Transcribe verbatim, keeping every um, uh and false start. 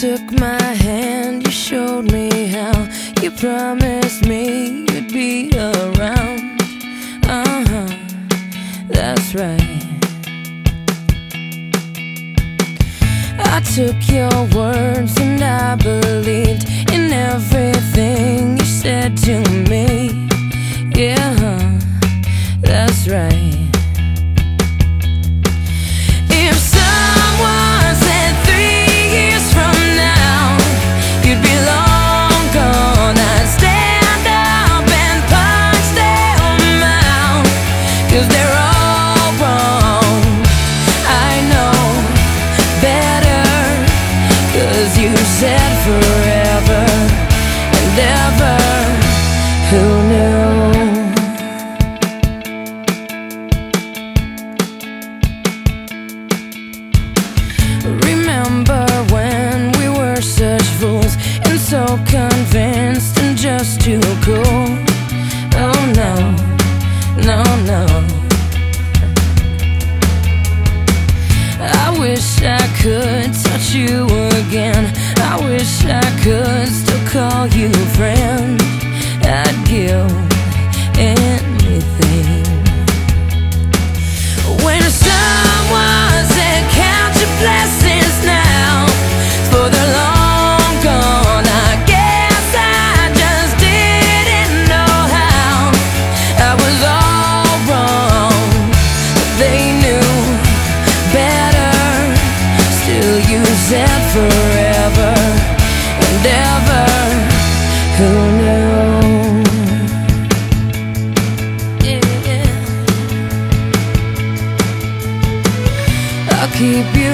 took my hand, you showed me how. You promised me you'd be around. Uh-huh, that's right. I took your words and I believed in everything you said to me. Yeah, that's right. If someone said three years from now you'd be long gone, I'd stand up and punch their mouth, 'cause they're all wrong. I know better, 'cause you said forever and ever. Who knew? Remember when we were such fools and so convinced and just too cool? Oh no, no, no. I wish I could touch you again. I wish I could still call you friend. I'd give anything. When someone said count your blessings now, for the long gone, I guess I just didn't know how. I was all wrong, but they knew better. Still you said forever and ever. Who knew? Yeah. I'll keep you